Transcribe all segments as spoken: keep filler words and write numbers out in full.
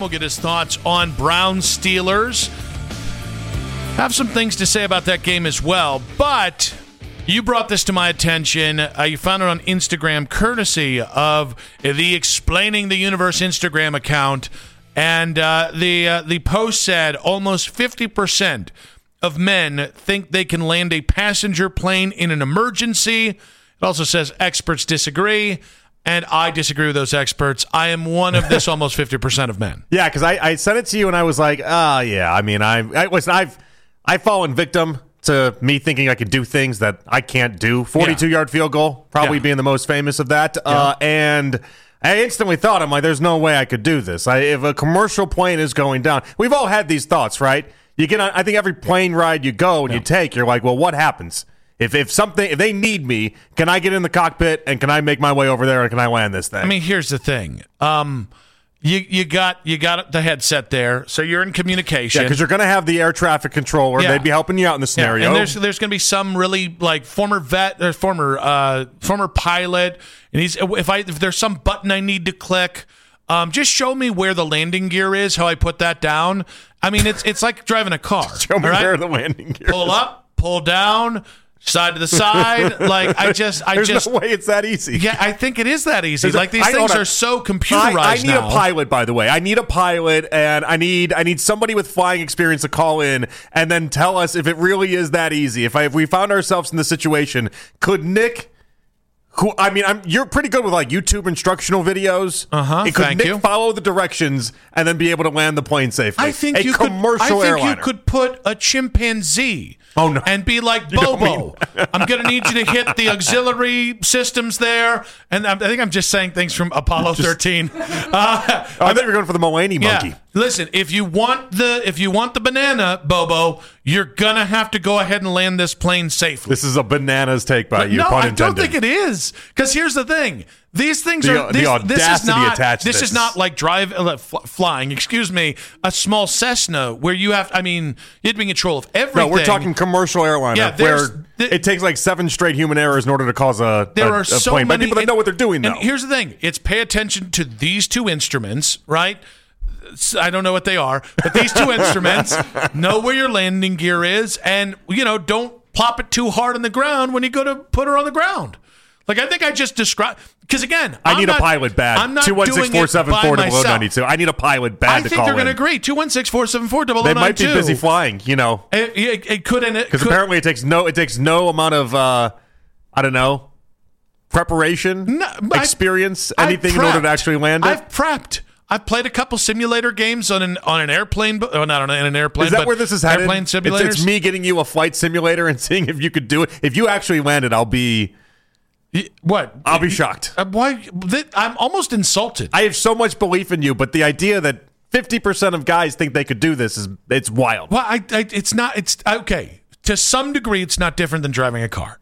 We'll get his thoughts on Browns Steelers. Have some things to say about that game as well, but you brought this to my attention. Uh, you found it on Instagram, courtesy of the Explaining the Universe Instagram account, and uh, the uh, the post said almost fifty percent of men think they can land a passenger plane in an emergency. It also says experts disagree. And I disagree with those experts. I am one of this almost fifty percent of men. Yeah, because I, I sent it to you and I was like, oh, yeah. I mean, I, I listen, I've I've fallen victim to me thinking I could do things that I can't do. forty-two-yard field goal, probably Yeah. being the most famous of that. Yeah. Uh, and I instantly thought, I'm like, there's no way I could do this. I, if a commercial plane is going down, we've all had these thoughts, right? You get on, I think every plane ride you go and Yeah. you take, you're like, well, what happens? If if something if they need me, can I get in the cockpit and can I make my way over there and can I land this thing? I mean, here's the thing. Um, you you got you got the headset there, so you're in communication. Yeah, because you're going to have the air traffic controller. Yeah. They'd be helping you out in the scenario. Yeah, and there's there's going to be some really like former vet or former uh, former pilot, and he's if I if there's some button I need to click, um, just show me where the landing gear is, how I put that down. I mean, it's it's like driving a car. Show me all right? where the landing gear Pull is. up, pull down. Side to the side, like I just, I There's just, no way it's that easy. yeah, I think it is that easy. There's a- Like these I- things hold on. are so computerized I, I need now. a pilot, by the way. I need a pilot, and I need I need somebody with flying experience to call in and then tell us if it really is that easy. If I if we found ourselves in this situation, could Nick? Who I mean, I'm, you're pretty good with like YouTube instructional videos. Uh-huh, Could thank Nick you. follow the directions and then be able to land the plane safely? I think a you could. commercial I think airliner. you could put a chimpanzee. Oh, no. And be like You don't Bobo. I'm going to need you to hit the auxiliary systems there, and I'm, I think I'm just saying things from Apollo thirteen. Uh, Oh, I thought you were going for the Mulaney monkey. yeah. Listen, if you want the if you want the banana, Bobo, you're gonna have to go ahead and land this plane safely. This is a bananas take by you. no, pun I intended. don't think it is. Because here's the thing: these things The- are the these, this is audacity not attached to this this. is not like drive uh, fl- flying. Excuse me, a small Cessna where you have. I mean, you have to be in control of everything. No, we're talking commercial airliner Yeah, there's- where th- it takes like seven straight human errors in order to cause a, There a, are a so plane. many By people that and- know what they're doing, though. And here's the thing: it's pay attention to these two instruments, right? I don't know what they are, but these two instruments know where your landing gear is, and you know, don't plop it too hard on the ground when you go to put her on the ground. Like I think I just described, because again, I I'm need not, a pilot bad. I'm not two one six doing four it seven by four double oh myself. nine two. I need a pilot bad I to think call they're going to in. agree. Two one six four seven four double They oh nine might two. be busy flying, you know, It, it, it could and it because could. apparently it takes no it takes no amount of uh, I don't know preparation, No, I- experience, I've anything in order to prepped. actually land it. I've prepped. I've played a couple simulator games on an on an airplane, but oh, not on an airplane. Is that but where this is headed? Airplane It's, simulators. it's me getting you a flight simulator and seeing if you could do it. If you actually landed, I'll be Y- What? I'll be shocked. Uh, why? Th- I'm almost insulted. I have so much belief in you, but the idea that fifty percent of guys think they could do this is it's wild. Well, I, I, it's not. It's okay. To some degree, it's not different than driving a car.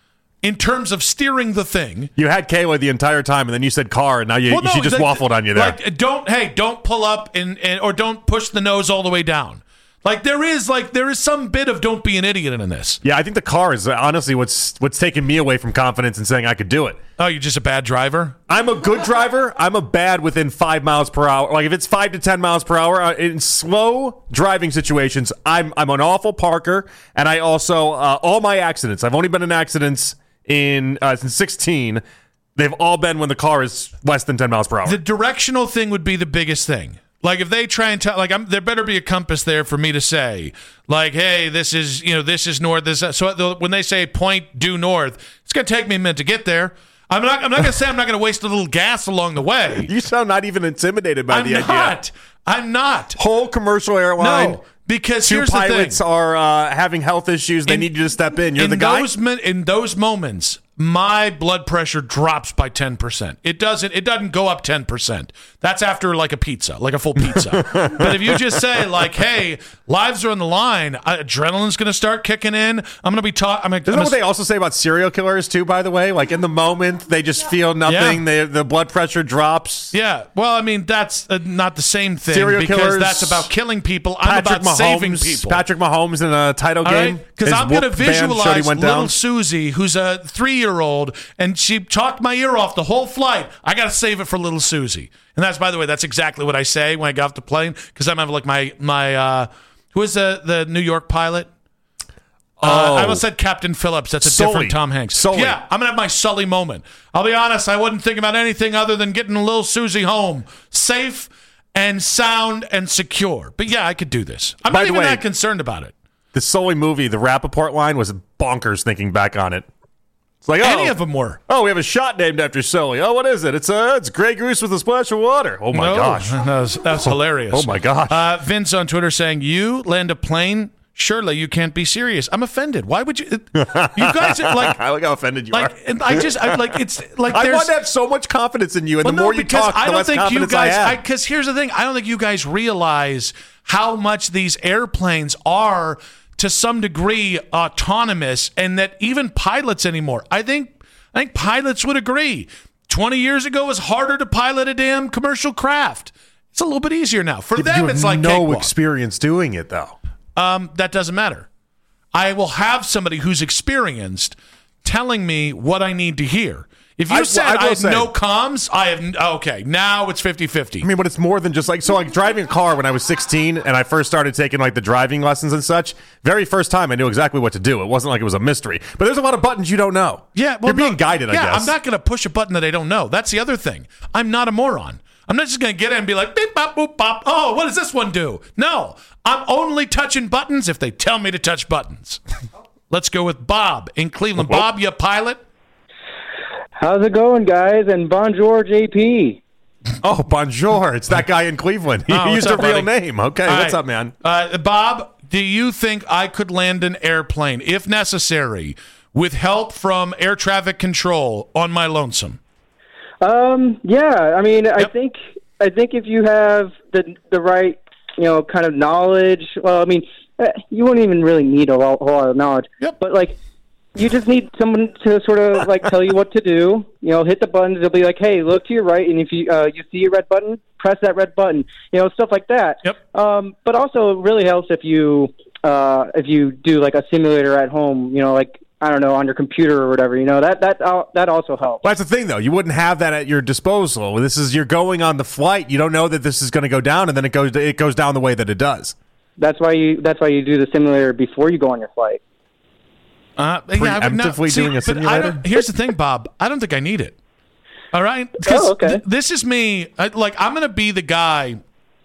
In terms of steering the thing, You had Kayla the entire time, and then you said car, and now you, well, no, she just like- waffled on you there. Like, don't hey, don't pull up and, and or don't push the nose all the way down. Like there is like there is some bit of don't be an idiot in this. yeah, I think the car is honestly what's what's taking me away from confidence and saying I could do it. Oh, you're just a bad driver. I'm a good driver. I'm a bad within five miles per hour. Like if it's five to ten miles per hour uh, in slow driving situations, I'm I'm an awful parker, and I also uh, all my accidents. I've only been in accidents in uh, since sixteen. They've all been when the car is less than ten miles per hour. The directional thing would be the biggest thing. Like if they try and tell, like I'm, there better be a compass there for me to say, like, hey, this is you know this is north. This is, so when they say point due north, it's gonna take me a minute to get there. I'm not. I'm not gonna say I'm not gonna waste a little gas along the way. You sound not even intimidated by I'm the idea. not. I'm not. Whole commercial airline. No, because Two here's the thing. pilots are uh, having health issues. They In- need you to step in. You're in the guy. those min- in those moments, my blood pressure drops by ten percent. It doesn't it doesn't go up ten percent. That's after like a pizza, like a full pizza. But if you just say like, "Hey, lives are on the line. uh, Adrenaline's going to start kicking in. I'm going to be talking. I'm going Isn't that what they also say about serial killers too? By the way, like in the moment they just feel nothing. Yeah. They, the blood pressure drops. Yeah. Well, I mean, that's uh, not the same thing Serial because killers, that's about killing people. I'm Patrick about Mahomes, saving people. Patrick Mahomes in a title All game. right? Because His I'm going to whoop band showed he visualize went little down. Susie, who's a three-year-old three-year-old, and she talked my ear off the whole flight. I got to save it for little Susie. And that's, by the way, that's exactly what I say when I get off the plane, because I'm having like my, my uh, who is the, the New York pilot? Uh, oh. I almost said Captain Phillips. That's a Sully. different Tom Hanks. Sully. Yeah, I'm going to have my Sully moment. I'll be honest, I wasn't thinking about anything other than getting little Susie home safe and sound and secure. But yeah, I could do this. I'm By not the even way, that concerned about it. The Sully movie, the Rappaport line, was bonkers thinking back on it. It's like, oh, Any of them were. Oh, we have a shot named after Sully. Oh, what is it? It's uh, it's Grey Goose with a splash of water. Oh, my no, gosh. That was, that was hilarious. Oh, my gosh. Uh, Vince on Twitter saying, you land a plane? Surely you can't be serious. I'm offended. Why would you? You guys are like. I like how offended you like, are. And I just, I like, it's like I there's. want to have so much confidence in you, and Well, the no, more you because talk, I the don't less think you confidence guys. I have. Because here's the thing: I don't think you guys realize how much these airplanes are, to some degree, autonomous, and that even pilots anymore. I think, I think pilots would agree. Twenty years ago, it was harder to pilot a damn commercial craft. It's a little bit easier now. For Yeah, but them, you have it's like no cakewalk. experience doing it, though. Um, that doesn't matter. I will have somebody who's experienced telling me what I need to hear. If you I- said I will I, have say- no comms, I have okay. Now it's fifty-fifty. I mean, but it's more than just like, so like driving a car when I was sixteen and I first started taking like the driving lessons and such, very first time I knew exactly what to do. It wasn't like it was a mystery. But there's a lot of buttons you don't know. Yeah, well, You're being no, guided, I yeah, guess. I'm not going to push a button that I don't know. That's the other thing. I'm not a moron. I'm not just going to get in and be like, beep, bop, boop, bop. Oh, what does this one do? No, I'm only touching buttons if they tell me to touch buttons. Let's go with Bob in Cleveland. Whoa. Bob, you a pilot? How's it going, guys? And bonjour, J P. Oh, bonjour. It's that guy in Cleveland. He Oh, what's used up, a real buddy? name. Okay, All what's right. up, man? Uh, Bob, do you think I could land an airplane, if necessary, with help from air traffic control on my lonesome? Um, yeah, I mean, I Yep. think I think if you have the the right, you know, kind of knowledge. Well, I mean, eh, you won't even really need a whole, whole lot of knowledge. Yep. But like, you just need someone to sort of like tell you what to do. You know, hit the buttons. They'll be like, "Hey, look to your right," and if you uh, you see a red button, press that red button. You know, stuff like that. Yep. Um, but also, it really helps if you uh, if you do like a simulator at home. You know, like I don't know, on your computer or whatever. You know, that that al- that also helps. Well, that's the thing, though. You wouldn't have that at your disposal. This is you're going on the flight. You don't know that this is going to go down, and then it goes it goes down the way that it does. That's why you that's why you do the simulator before you go on your flight. Uh, yeah, I would not- Preemptively doing a but I simulator? don't- here's the thing, Bob. I don't think I need it. All right? 'Cause Oh, okay. th- this is me. I, like, I'm going to be the guy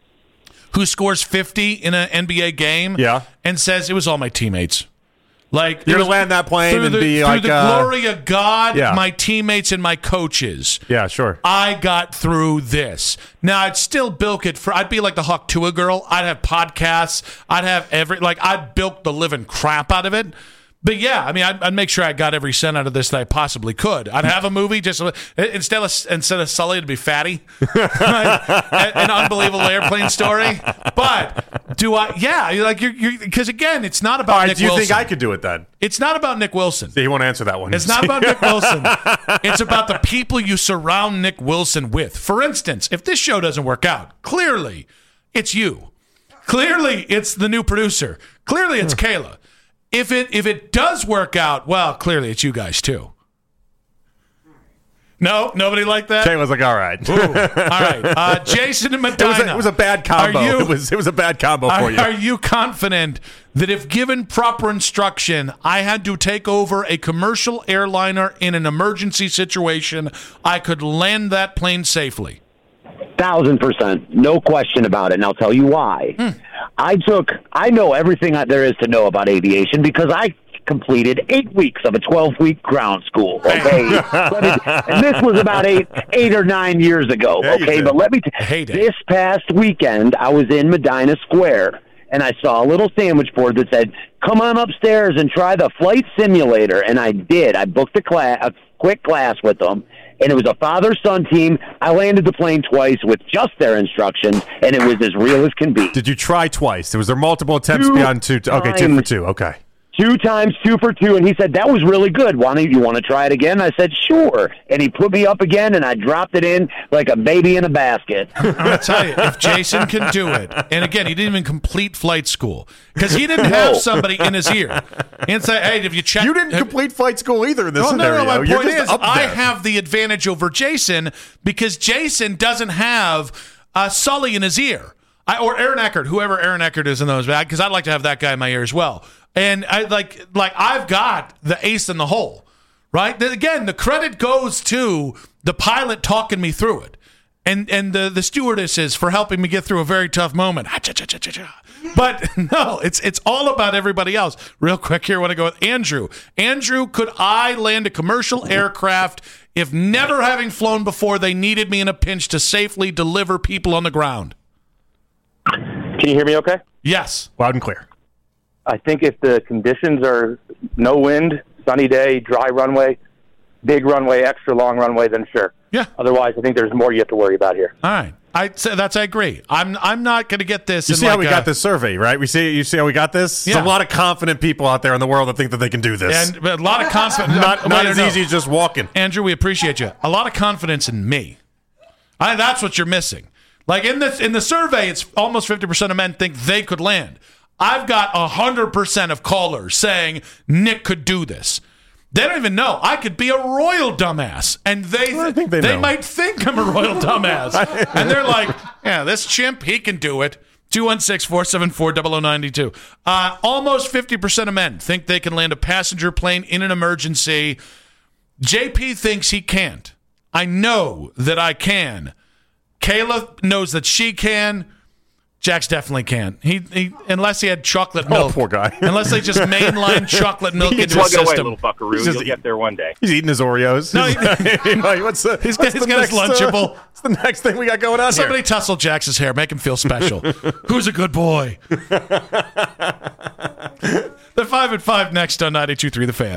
who scores fifty in an N B A game Yeah. and says it was all my teammates. Like You're it gonna was- land that plane through and the, be through like, the uh, glory of God, yeah. my teammates and my coaches. Yeah, sure. I got through this. Now I'd still bilk it for. I'd be like the Hawk Tua girl. I'd have podcasts. I'd have every like. I'd bilk the living crap out of it. But yeah, I mean, I'd, I'd make sure I got every cent out of this that I possibly could. I'd have a movie just instead of instead of Sully, it'd be Fatty, right? an, an unbelievable airplane story. But do I? Yeah, like you're because again, it's not about All right, Nick do you Wilson. think I could do it then? It's not about Nick Wilson. He won't answer that one. It's not about Nick Wilson. It's about the people you surround Nick Wilson with. For instance, if this show doesn't work out, clearly it's you. Clearly it's the new producer. Clearly it's Kayla. If it if it does work out, well, clearly it's you guys too. No, nobody like that. Kay was like, all right. Ooh. All right, uh, Jason and Medina. It was, a, it was a bad combo. Are you, it was it was a bad combo are, for you. Are you confident that if given proper instruction, I had to take over a commercial airliner in an emergency situation, I could land that plane safely? Thousand percent, no question about it, and I'll tell you why. Hmm. I took, I know everything there is to know about aviation because I completed eight weeks of a twelve-week ground school. Okay, Let me, and this was about eight, eight or nine years ago. Yeah, you okay, did. but let me. T- I hate it. this past weekend, I was in Medina Square, and I saw a little sandwich board that said, "Come on upstairs and try the flight simulator." And I did. I booked a class, a quick class with them. And it was a father-son team. I landed the plane twice with just their instructions, and it was as real as can be. Did you try twice? Was there multiple attempts Two beyond two? Okay, two for times. two. Okay. two times two for two, and he said, that was really good. Why don't you want to try it again? I said, sure. And he put me up again, and I dropped it in like a baby in a basket. I'm going to tell you, if Jason can do it, and again, he didn't even complete flight school, because he didn't have somebody in his ear and say, hey, have you checked? You didn't complete flight school either in this well, scenario. No, no, my You're point just is, up I there. have the advantage over Jason because Jason doesn't have uh, Sully in his ear. I, or Aaron Eckert, whoever Aaron Eckert is in those, because I'd like to have that guy in my ear as well. And I like, like I've got the ace in the hole, right? Then again, the credit goes to the pilot talking me through it, and and the the stewardesses for helping me get through a very tough moment. But no, it's it's all about everybody else. Real quick here, I want to go with Andrew. Andrew, could I land a commercial aircraft if never having flown before they needed me in a pinch to safely deliver people on the ground? Can you hear me okay? Yes. Loud and clear. I think if the conditions are no wind, sunny day, dry runway, big runway, extra long runway, then sure. Yeah. Otherwise, I think there's more you have to worry about here. All right. I so that's I agree. I'm I'm not going to get this. You in see like how we a, got this survey, right? We see you see how we got this. Yeah. There's a lot of confident people out there in the world that think that they can do this. and a lot of confidence. not not no, as no. easy as just walking. Andrew, we appreciate you. A lot of confidence in me. I, that's what you're missing. Like in this in the survey, it's almost fifty percent of men think they could land. I've got one hundred percent of callers saying Nick could do this. They don't even know. I could be a royal dumbass. And they Well, I think they they know. might think I'm a royal dumbass. And they're like, yeah, this chimp, he can do it. two one six, four seven four, zero zero nine two. Uh, almost fifty percent of men think they can land a passenger plane in an emergency. J P thinks he can't. I know that I can. Kayla knows that she can. Jax definitely can. He, he unless he had chocolate milk. Oh, poor guy. Unless they just mainline chocolate milk He into just his Plug away, system. little buckaroo. He's just You'll get there one day. He's eating his Oreos. No, He's- he- Like, what's the, He's what's got- the he's got his next, uh, Lunchable. what's the next thing we got going on Somebody here? tussle Jax's hair, make him feel special. Who's a good boy? The five at five next on ninety-two point three The Fan.